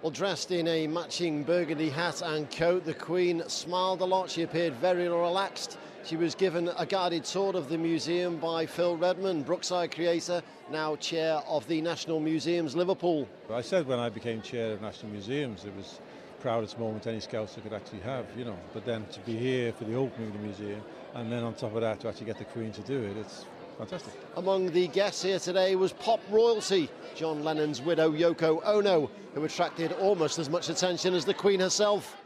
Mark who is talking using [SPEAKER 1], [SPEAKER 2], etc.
[SPEAKER 1] Well, dressed in a matching burgundy hat and coat, the Queen smiled a lot. She appeared very relaxed. She was given a guided tour of the museum by Phil Redmond, Brookside creator, now chair of the National Museums Liverpool.
[SPEAKER 2] I said when I became chair of National Museums, it was the proudest moment any Scouser could actually have, you know. But then to be here for the opening of the museum, and then on top of that to actually get the Queen to do it, it's fantastic.
[SPEAKER 1] Among the guests here today was pop royalty, John Lennon's widow Yoko Ono, who attracted almost as much attention as the Queen herself.